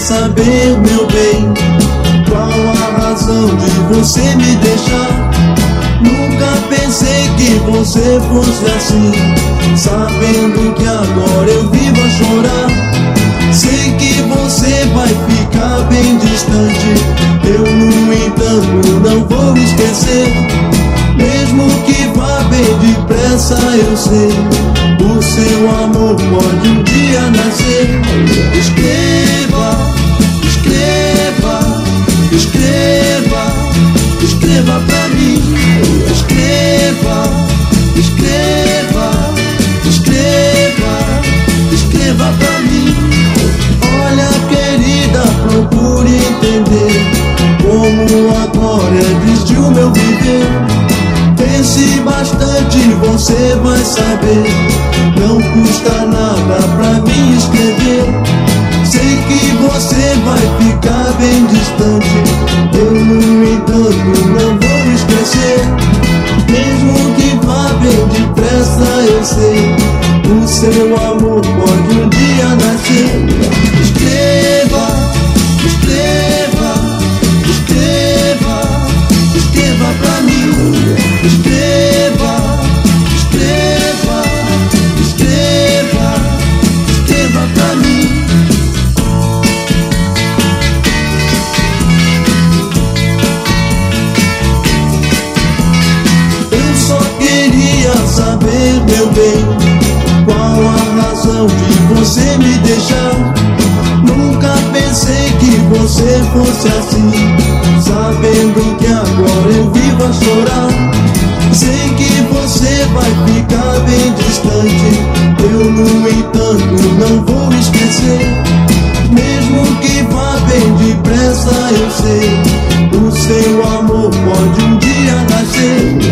saber, meu bem, qual a razão de você me deixar. Nunca pensei que você fosse assim, sabendo que agora eu vivo a chorar. Sei que você vai ficar bem distante, eu no entanto não vou esquecer. Mesmo que vá bem depressa, eu sei, o seu amor pode um dia nascer. Escreva, escreva, escreva, escreva pra mim. Escreva, escreva, escreva, escreva pra mim. Olha, querida, procure entender como agora é triste o meu viver. Pense bastante, você vai saber, não custa nada pra mim escrever. Sei que você vai ficar bem distante, eu no entanto não vou esquecer. Mesmo que vá bem depressa, eu sei, o seu amor pode um dia nascer. Escreva, escreva, escreva, escreva pra mim. Escreva, escreva, escreva, escreva pra mim. Eu só queria saber, meu bem, qual a razão de você me deixar. Nunca pensei que você fosse assim, sabendo que agora eu vivo a chorar. Sei que você vai ficar bem distante, eu no entanto não vou esquecer. Mesmo que vá bem depressa, eu sei, o seu amor pode um dia nascer.